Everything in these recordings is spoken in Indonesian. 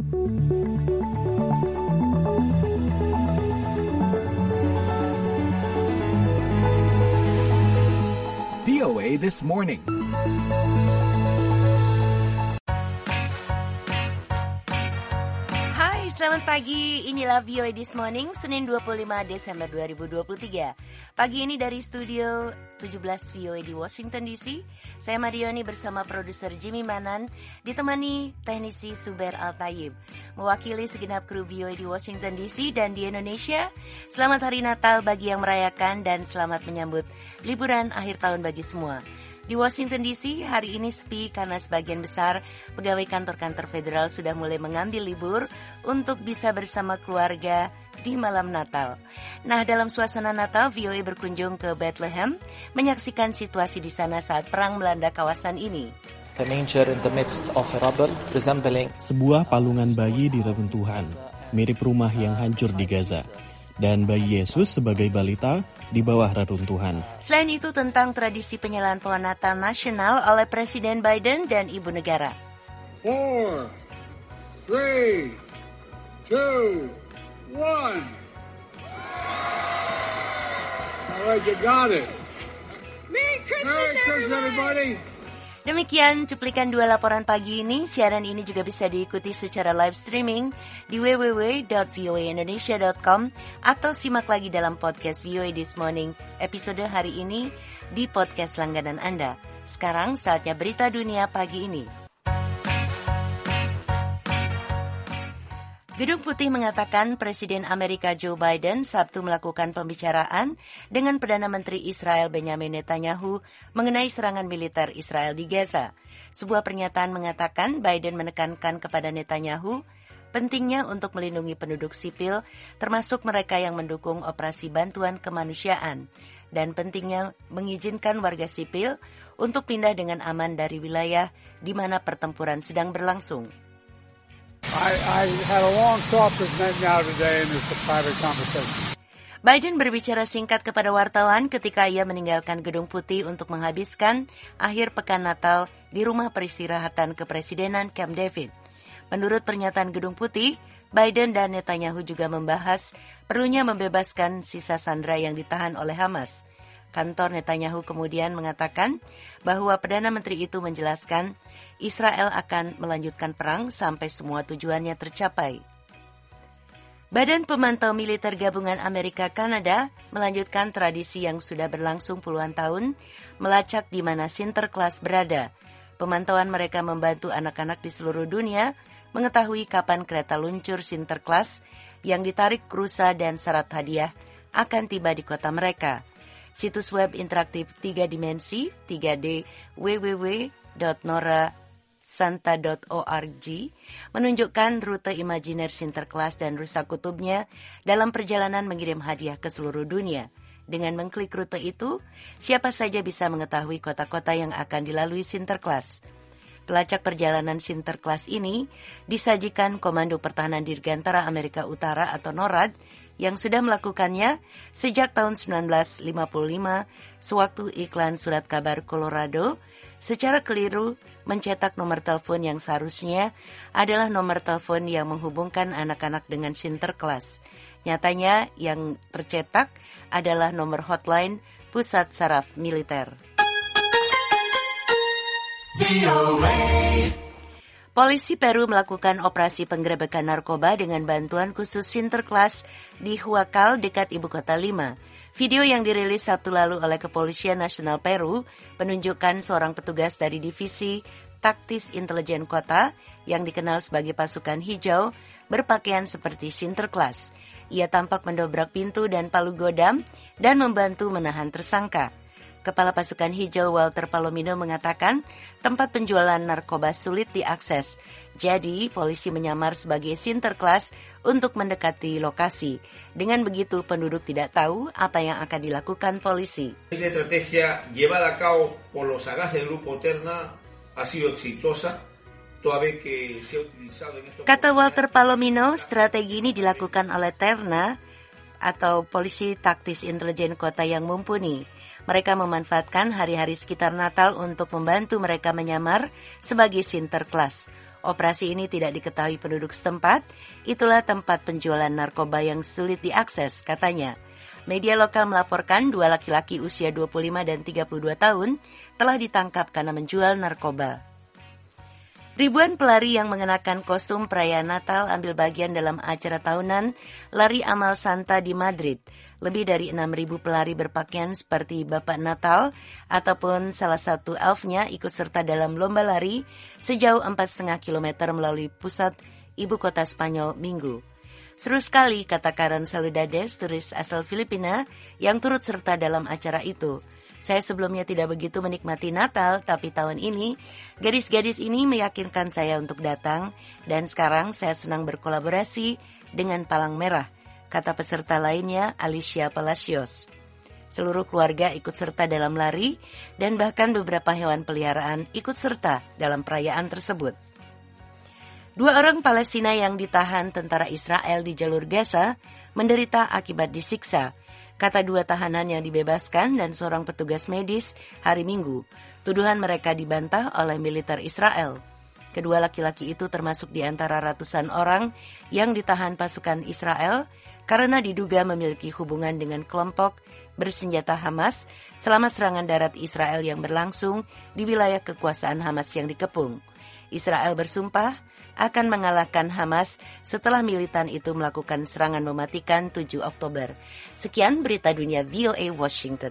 VOA This Morning. Hai, selamat pagi. Inilah VOA This Morning, Senin 25 Desember 2023. Pagi ini dari studio 17 VOA di Washington DC, saya Marioni bersama produser Jimmy Manan, ditemani teknisi Suber Al-Tayyib. Mewakili segenap kru VOA di Washington DC dan di Indonesia, selamat Hari Natal bagi yang merayakan dan selamat menyambut liburan akhir tahun bagi semua. Di Washington DC, hari ini sepi karena sebagian besar pegawai kantor-kantor federal sudah mulai mengambil libur untuk bisa bersama keluarga di malam Natal. Nah, dalam suasana Natal, VOA berkunjung ke Bethlehem, menyaksikan situasi di sana saat perang melanda kawasan ini. The manger in the midst of rubble, resembling sebuah palungan bayi di reruntuhan, mirip rumah yang hancur di Gaza. Dan bayi Yesus sebagai balita di bawah reruntuhan. Selain itu tentang tradisi penyalahan pohon Natal nasional oleh Presiden Biden dan Ibu Negara. 4, 3, 2, 1. Alright, you got it. Merry Christmas, everybody. Demikian cuplikan dua laporan pagi ini. Siaran ini juga bisa diikuti secara live streaming di www.voaindonesia.com atau simak lagi dalam podcast VOA This Morning episode hari ini di podcast langganan Anda. Sekarang saatnya berita dunia pagi ini. Gedung Putih mengatakan Presiden Amerika Joe Biden Sabtu melakukan pembicaraan dengan Perdana Menteri Israel Benjamin Netanyahu mengenai serangan militer Israel di Gaza. Sebuah pernyataan mengatakan Biden menekankan kepada Netanyahu pentingnya untuk melindungi penduduk sipil, termasuk mereka yang mendukung operasi bantuan kemanusiaan, dan pentingnya mengizinkan warga sipil untuk pindah dengan aman dari wilayah di mana pertempuran sedang berlangsung. I had a long talk with Netanyahu today and it's a private conversation. Biden berbicara singkat kepada wartawan ketika ia meninggalkan Gedung Putih untuk menghabiskan akhir pekan Natal di rumah peristirahatan kepresidenan Camp David. Menurut pernyataan Gedung Putih, Biden dan Netanyahu juga membahas perlunya membebaskan sisa sandera yang ditahan oleh Hamas. Kantor Netanyahu kemudian mengatakan bahwa Perdana Menteri itu menjelaskan Israel akan melanjutkan perang sampai semua tujuannya tercapai. Badan Pemantau Militer Gabungan Amerika Kanada melanjutkan tradisi yang sudah berlangsung puluhan tahun, melacak di mana Sinterklas berada. Pemantauan mereka membantu anak-anak di seluruh dunia mengetahui kapan kereta luncur Sinterklas yang ditarik krusa dan syarat hadiah akan tiba di kota mereka. Situs web interaktif 3 dimensi 3D www.norasanta.org menunjukkan rute imajiner Sinterklas dan rusa kutubnya dalam perjalanan mengirim hadiah ke seluruh dunia. Dengan mengklik rute itu, siapa saja bisa mengetahui kota-kota yang akan dilalui Sinterklas. Pelacak perjalanan Sinterklas ini disajikan Komando Pertahanan Dirgantara Amerika Utara atau NORAD yang sudah melakukannya sejak tahun 1955 sewaktu iklan surat kabar Colorado secara keliru mencetak nomor telepon yang seharusnya adalah nomor telepon yang menghubungkan anak-anak dengan Sinterklas. Nyatanya yang tercetak adalah nomor hotline Pusat Saraf Militer. Polisi Peru melakukan operasi penggerebekan narkoba dengan bantuan khusus Sinterklas di Huacal dekat ibu kota Lima. Video yang dirilis Sabtu lalu oleh Kepolisian Nasional Peru menunjukkan seorang petugas dari Divisi Taktis Intelijen Kota yang dikenal sebagai pasukan hijau berpakaian seperti Sinterklas. Ia tampak mendobrak pintu dan palu godam dan membantu menahan tersangka. Kepala Pasukan Hijau Walter Palomino mengatakan tempat penjualan narkoba sulit diakses. Jadi, polisi menyamar sebagai Sinterklas untuk mendekati lokasi. Dengan begitu, penduduk tidak tahu apa yang akan dilakukan polisi. Esta estrategia llevada a cabo por los sagaces del Grupo Terna ha sido exitosa. Kata Walter Palomino, strategi ini dilakukan oleh Terna atau Polisi Taktis Intelijen Kota yang mumpuni. Mereka memanfaatkan hari-hari sekitar Natal untuk membantu mereka menyamar sebagai Sinterklas. Operasi ini tidak diketahui penduduk setempat, itulah tempat penjualan narkoba yang sulit diakses, katanya. Media lokal melaporkan 2 laki-laki usia 25 dan 32 tahun telah ditangkap karena menjual narkoba. Ribuan pelari yang mengenakan kostum perayaan Natal ambil bagian dalam acara tahunan Lari Amal Santa di Madrid. Lebih dari 6.000 pelari berpakaian seperti Bapak Natal ataupun salah satu elfnya ikut serta dalam lomba lari sejauh 4,5 km melalui pusat ibu kota Spanyol Minggu. Seru sekali, kata Karen Saludades, turis asal Filipina yang turut serta dalam acara itu. Saya sebelumnya tidak begitu menikmati Natal, tapi tahun ini gadis-gadis ini meyakinkan saya untuk datang dan sekarang saya senang berkolaborasi dengan Palang Merah, kata peserta lainnya Alicia Palacios. Seluruh keluarga ikut serta dalam lari dan bahkan beberapa hewan peliharaan ikut serta dalam perayaan tersebut. 2 orang Palestina yang ditahan tentara Israel di jalur Gaza menderita akibat disiksa, kata 2 tahanan yang dibebaskan dan seorang petugas medis hari Minggu. Tuduhan mereka dibantah oleh militer Israel. Kedua laki-laki itu termasuk di antara ratusan orang yang ditahan pasukan Israel karena diduga memiliki hubungan dengan kelompok bersenjata Hamas selama serangan darat Israel yang berlangsung di wilayah kekuasaan Hamas yang dikepung. Israel bersumpah akan mengalahkan Hamas setelah militan itu melakukan serangan mematikan 7 Oktober. Sekian berita dunia VOA Washington.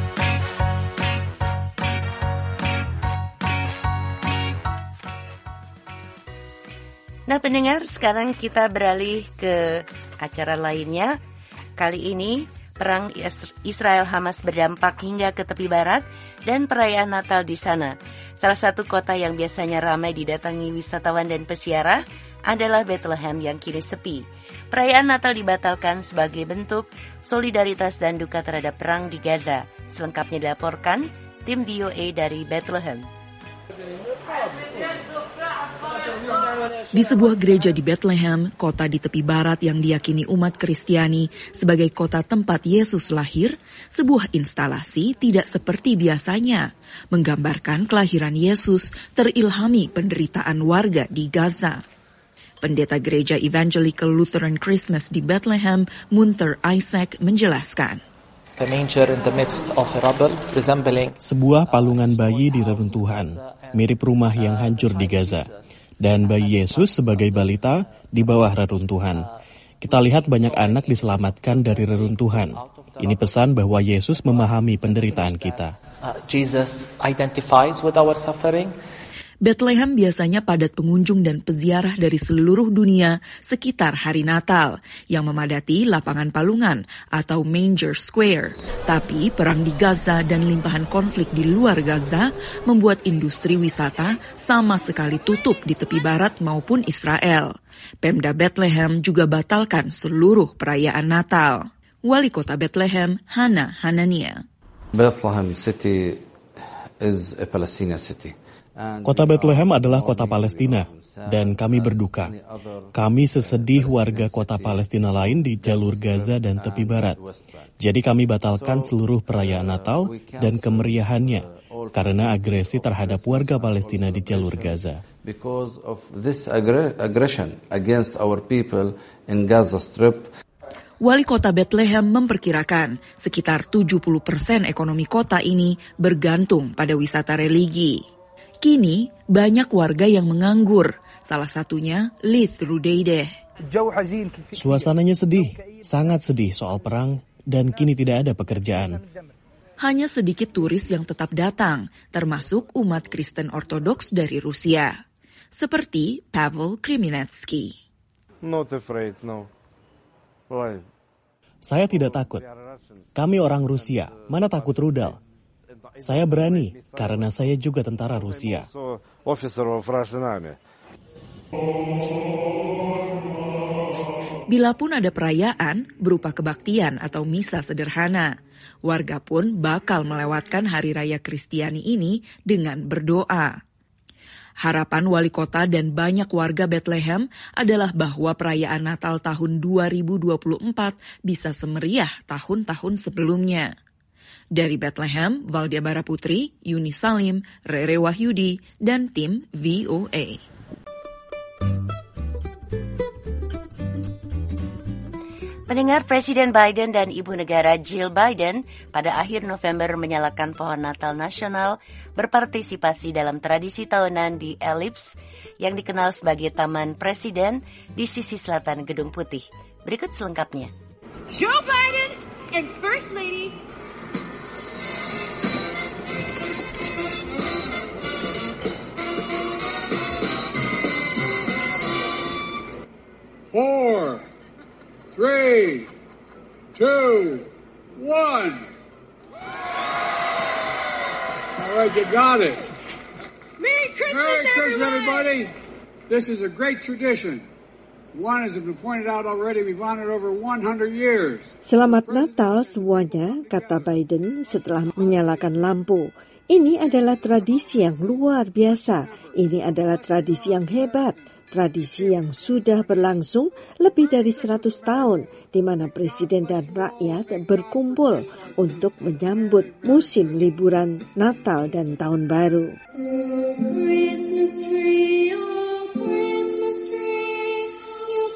Nah pendengar, sekarang kita beralih ke acara lainnya. Kali ini perang Israel-Hamas berdampak hingga ke tepi barat dan perayaan Natal di sana. Salah satu kota yang biasanya ramai didatangi wisatawan dan peziarah adalah Bethlehem yang kini sepi. Perayaan Natal dibatalkan sebagai bentuk solidaritas dan duka terhadap perang di Gaza. Selengkapnya dilaporkan tim VOA dari Bethlehem. Di sebuah gereja di Bethlehem, kota di tepi barat yang diyakini umat Kristiani sebagai kota tempat Yesus lahir, sebuah instalasi tidak seperti biasanya, menggambarkan kelahiran Yesus terilhami penderitaan warga di Gaza. Pendeta gereja Evangelical Lutheran Christmas di Bethlehem, Munther Isaac, menjelaskan. The manger in the midst of rubble, resembling Sebuah palungan bayi di reruntuhan, mirip rumah yang hancur di Gaza. Dan bayi Yesus sebagai balita di bawah reruntuhan. Kita lihat banyak anak diselamatkan dari reruntuhan. Ini pesan bahwa Yesus memahami penderitaan kita. Jesus identifies with our suffering. Bethlehem biasanya padat pengunjung dan peziarah dari seluruh dunia sekitar hari Natal yang memadati lapangan palungan atau Manger Square. Tapi perang di Gaza dan limpahan konflik di luar Gaza membuat industri wisata sama sekali tutup di tepi barat maupun Israel. Pemda Bethlehem juga batalkan seluruh perayaan Natal. Wali Kota Bethlehem, Hana Hanania. Bethlehem City is a Palestinian city. Kota Bethlehem adalah kota Palestina, dan kami berduka. Kami sesedih warga kota Palestina lain di jalur Gaza dan tepi barat. Jadi kami batalkan seluruh perayaan Natal dan kemeriahannya karena agresi terhadap warga Palestina di jalur Gaza. Because of this aggression against our people in Gaza Strip. Wali Kota Bethlehem memperkirakan sekitar 70% ekonomi kota ini bergantung pada wisata religi. Kini, banyak warga yang menganggur, salah satunya Lith Rudeide. Suasananya sedih, sangat sedih soal perang, dan kini tidak ada pekerjaan. Hanya sedikit turis yang tetap datang, termasuk umat Kristen Ortodoks dari Rusia. Seperti Pavel Kriminetsky. Not afraid, no. Why? Saya tidak takut. Kami orang Rusia, mana takut rudal? Saya berani, karena saya juga tentara Rusia. Bila pun ada perayaan berupa kebaktian atau misa sederhana, warga pun bakal melewatkan hari raya Kristiani ini dengan berdoa. Harapan wali kota dan banyak warga Bethlehem adalah bahwa perayaan Natal tahun 2024 bisa semeriah tahun-tahun sebelumnya. Dari Bethlehem, Valdia Baraputri, Yuni Salim, Rere Wahyudi, dan tim VOA. Pendengar, Presiden Biden dan Ibu Negara Jill Biden pada akhir November menyalakan pohon Natal nasional berpartisipasi dalam tradisi tahunan di Ellipse yang dikenal sebagai Taman Presiden di sisi selatan Gedung Putih. Berikut selengkapnya. Joe Biden and First Lady. Four, 3, 2, 1. All right, you got it. Merry Christmas, Merry Christmas, everybody. This is a great tradition. One, as has been pointed out already, we've honored over 100 years. Selamat Natal semuanya, kata Biden setelah menyalakan lampu. Ini adalah tradisi yang luar biasa. Ini adalah tradisi yang hebat. Tradisi yang sudah berlangsung lebih dari 100 tahun, di mana presiden dan rakyat berkumpul untuk menyambut musim liburan Natal dan Tahun Baru. Christmas tree, oh Christmas tree, your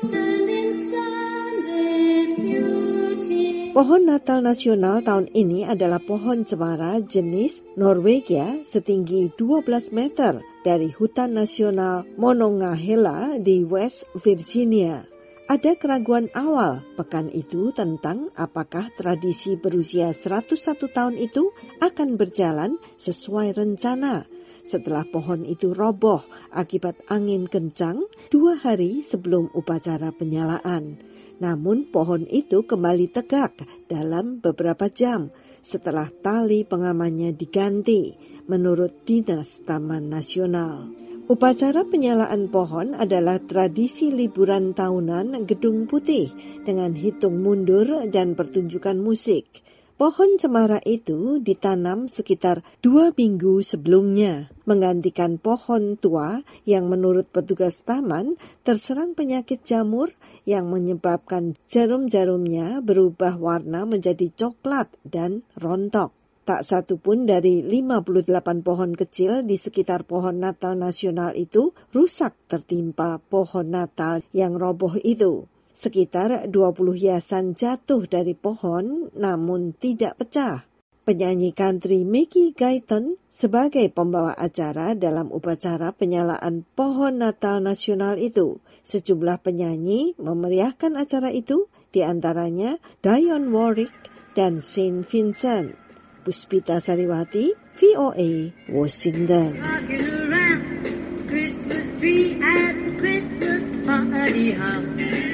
splendid beauty. Pohon Natal nasional tahun ini adalah pohon cemara jenis Norwegia setinggi 12 meter dari Hutan Nasional Monongahela di West Virginia. Ada keraguan awal pekan itu tentang apakah tradisi berusia 101 tahun itu akan berjalan sesuai rencana setelah pohon itu roboh akibat angin kencang 2 hari sebelum upacara penyalaan. Namun pohon itu kembali tegak dalam beberapa jam setelah tali pengamannya diganti, menurut Dinas Taman Nasional. Upacara penyalaan pohon adalah tradisi liburan tahunan Gedung Putih dengan hitung mundur dan pertunjukan musik. Pohon cemara itu ditanam sekitar 2 minggu sebelumnya, menggantikan pohon tua yang menurut petugas taman terserang penyakit jamur yang menyebabkan jarum-jarumnya berubah warna menjadi coklat dan rontok. Tak satu pun dari 58 pohon kecil di sekitar pohon Natal nasional itu rusak tertimpa pohon Natal yang roboh itu. Sekitar 20 hiasan jatuh dari pohon namun tidak pecah. Penyanyi country Mickey Guyton sebagai pembawa acara dalam upacara penyalaan pohon Natal nasional itu. Sejumlah penyanyi memeriahkan acara itu, di antaranya Dionne Warwick dan Saint Vincent. Puspita Sariwati, VOA, Washington. Rocking around Christmas tree at Christmas party hop.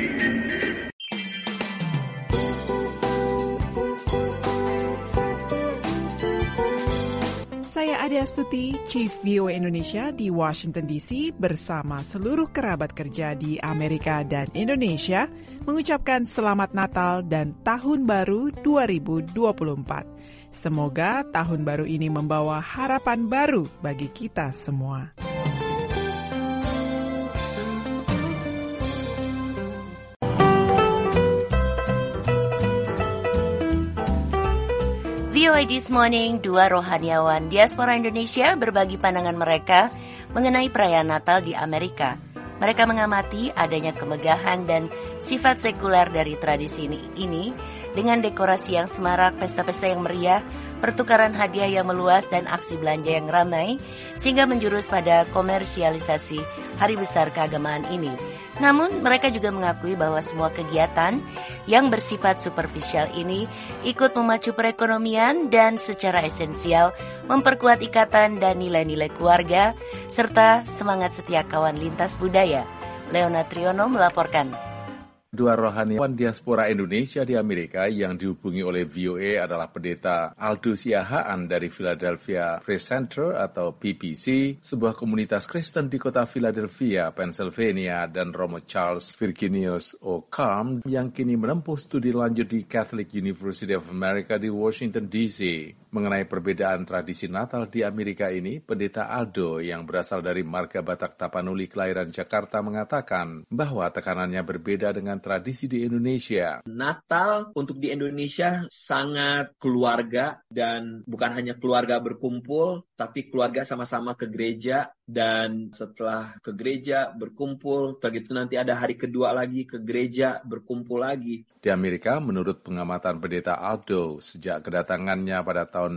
Saya Ade Astuti, Chief VOA Indonesia di Washington DC bersama seluruh kerabat kerja di Amerika dan Indonesia mengucapkan Selamat Natal dan Tahun Baru 2024. Semoga tahun baru ini membawa harapan baru bagi kita semua. VOA This Morning, 2 rohaniawan diaspora Indonesia berbagi pandangan mereka mengenai perayaan Natal di Amerika. Mereka mengamati adanya kemegahan dan sifat sekuler dari tradisi ini dengan dekorasi yang semarak, pesta-pesta yang meriah, pertukaran hadiah yang meluas, dan aksi belanja yang ramai, sehingga menjurus pada komersialisasi hari besar keagamaan ini. Namun, mereka juga mengakui bahwa semua kegiatan yang bersifat superficial ini ikut memacu perekonomian dan secara esensial memperkuat ikatan dan nilai-nilai keluarga, serta semangat setia kawan lintas budaya. Leona Triono melaporkan. 2 rohaniawan diaspora Indonesia di Amerika yang dihubungi oleh VOA adalah Pendeta Aldo Siahaan dari Philadelphia Praise Center atau PPC, sebuah komunitas Kristen di kota Philadelphia, Pennsylvania, dan Romo Charles Virginius O'Cam yang kini menempuh studi lanjut di Catholic University of America di Washington, D.C. Mengenai perbedaan tradisi Natal di Amerika ini, Pendeta Aldo yang berasal dari marga Batak Tapanuli kelahiran Jakarta mengatakan bahwa tekanannya berbeda dengan tradisi di Indonesia. Natal untuk di Indonesia sangat keluarga dan bukan hanya keluarga berkumpul, tapi keluarga sama-sama ke gereja dan setelah ke gereja berkumpul, begitu nanti ada hari kedua lagi ke gereja berkumpul lagi. Di Amerika, menurut pengamatan pendeta Aldo, sejak kedatangannya pada tahun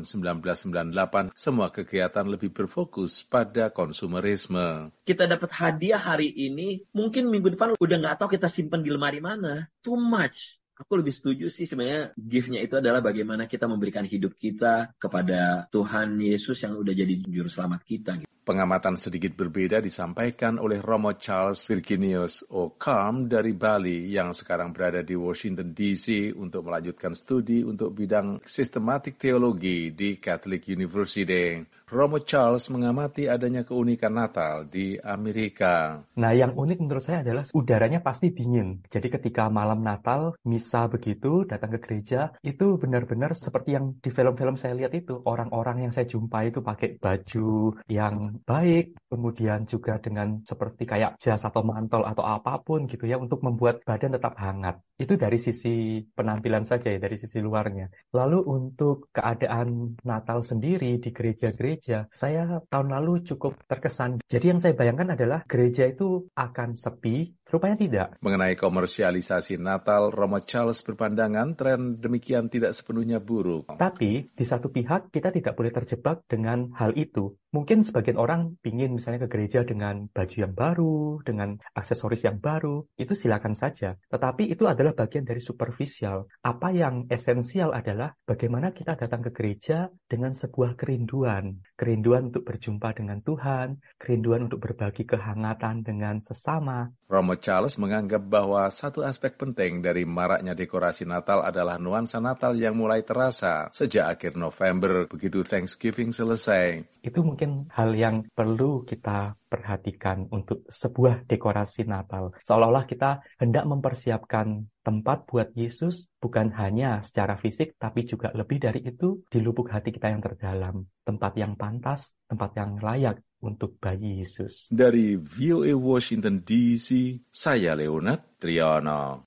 1998, semua kegiatan lebih berfokus pada konsumerisme. Kita dapat hadiah hari ini, mungkin minggu depan udah nggak tahu kita simpan di lemari mana. Too much. Aku lebih setuju sih sebenarnya gift-nya itu adalah bagaimana kita memberikan hidup kita kepada Tuhan Yesus yang udah jadi juru selamat kita. Pengamatan sedikit berbeda disampaikan oleh Romo Charles Virginius Ockham dari Bali yang sekarang berada di Washington DC untuk melanjutkan studi untuk bidang sistematik teologi di Catholic University. Romo Charles mengamati adanya keunikan Natal di Amerika. Nah, yang unik menurut saya adalah udaranya pasti dingin. Jadi ketika malam Natal, misa begitu, datang ke gereja, itu benar-benar seperti yang di film-film saya lihat itu. Orang-orang yang saya jumpai itu pakai baju yang baik, kemudian juga dengan seperti kayak jas atau mantel atau apapun gitu ya, untuk membuat badan tetap hangat. Itu dari sisi penampilan saja ya, dari sisi luarnya. Lalu untuk keadaan Natal sendiri di gereja-gereja, saya tahun lalu cukup terkesan. Jadi yang saya bayangkan adalah gereja itu akan sepi, rupanya tidak. Mengenai komersialisasi Natal, Romo Charles berpandangan tren demikian tidak sepenuhnya buruk. Tapi di satu pihak kita tidak boleh terjebak dengan hal itu. Mungkin sebagian orang pingin misalnya ke gereja dengan baju yang baru, dengan aksesoris yang baru, itu silakan saja. Tetapi itu adalah bagian dari superficial. Apa yang esensial adalah bagaimana kita datang ke gereja dengan sebuah kerinduan. Kerinduan untuk berjumpa dengan Tuhan, kerinduan untuk berbagi kehangatan dengan sesama. Romo Charles menganggap bahwa satu aspek penting dari maraknya dekorasi Natal adalah nuansa Natal yang mulai terasa sejak akhir November, begitu Thanksgiving selesai. Itu mungkin hal yang perlu kita perhatikan untuk sebuah dekorasi Natal. Seolah-olah kita hendak mempersiapkan tempat buat Yesus bukan hanya secara fisik, tapi juga lebih dari itu di lubuk hati kita yang terdalam. Tempat yang pantas, tempat yang layak untuk bayi Yesus. Dari VOA Washington DC, saya Leonard Triyono.